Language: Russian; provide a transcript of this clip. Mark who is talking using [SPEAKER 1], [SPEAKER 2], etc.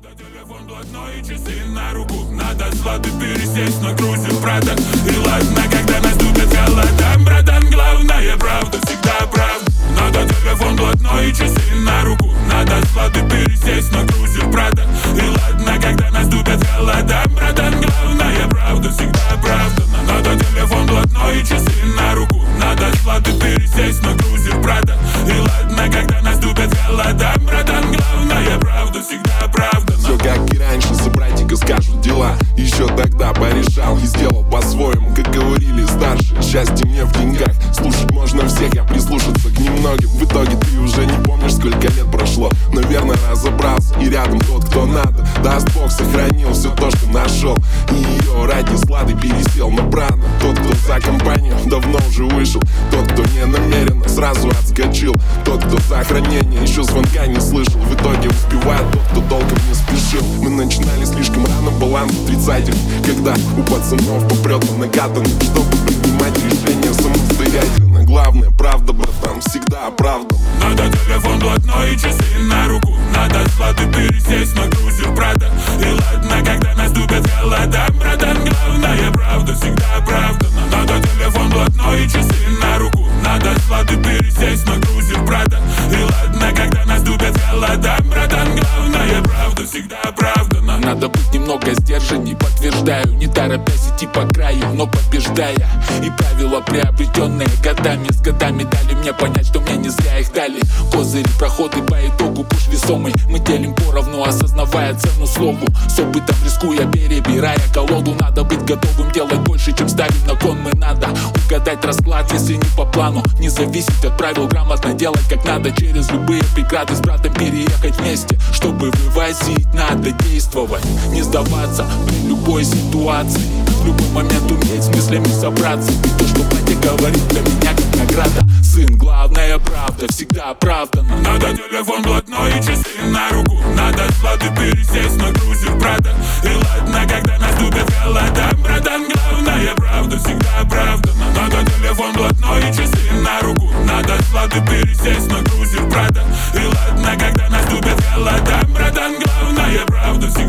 [SPEAKER 1] Надо телефон блатной и часы на руку. Надо склады пересесть на грузин, братан. И ладно, когда наступит холода, братан, главное правда, всегда правда. Надо телефон блатной и часы на руку. Надо склады пересесть на грузин, братан. И ладно, когда наступит холода, братан, главное правда, всегда правда. Надо телефон блатной и часы на руку. Надо склады пересесть на грузин, братан. И ладно, когда наступит холода, братан, главное правда, всегда правда.
[SPEAKER 2] Все как и раньше, собратика скажут дела. Еще тогда порешал и сделал по-своему, как говорили старшие. Счастье мне в деньгах, слушать можно всех, а прислушаться к немногим. В итоге ты уже не помнишь, сколько лет прошло. Наверное, разобрался, и рядом тот, кто надо. Даст Бог, сохранил все то, что нашел. И ее ради слады пересел на брата. Тот, кто за компанию, давно уже вышел. Тот, кто не намеренно, сразу отскочил. Тот, кто за хранение, еще звонка не слышал. В итоге успевает тот, кто толком не спешил. Мы начинали слишком рано, баланс отрицательный. Когда у пацанов попрет по накатанным, чтобы принимать решения самостоятельно. Главное, правда, братан, всегда правда.
[SPEAKER 1] Надо телефон блатной и часы на руку. Надо склады пересесть на грузин, брата. И ладно, когда наступит холода, братан, главное правда, всегда правда. Надо телефон блатной и часы на руку. Надо склады пересесть на грузин, брата. И ладно, когда наступит холода, братан, главное правда, всегда правда.
[SPEAKER 3] Надо быть немного сдержанней, подтверждаю. Не торопясь идти по краю, но побеждая. И правила, приобретенные годами, с годами дали мне понять, что мне не зря их дали. Козыри, проходы по итогу, пуш весомый. Мы делим поровну, осознавая цену слову. С опытом рискуя, перебирая колоду. Надо быть готовым делать больше, чем ставим на кон. Мы надо угадать расклад, если не по плану. Не зависеть от правил, грамотно делать как надо. Через любые преграды с братом переехать вместе. Чтобы вывозить, надо действовать. Не сдаваться при любой ситуации. В любой момент уметь с мыслями собраться. И то, что батя говорит, для меня как награда. Сын, главная правда, всегда правда.
[SPEAKER 1] Надо телефон блатной и часы на руку. Надо склады пересесть на грузин, брата. И ладно, когда наступит холода, братан, главная правда, всегда правда. Надо телефон блатной и часы на руку. Надо склады пересесть на грузин, брата. И ладно, когда наступит холода, братан, главная правда, всегда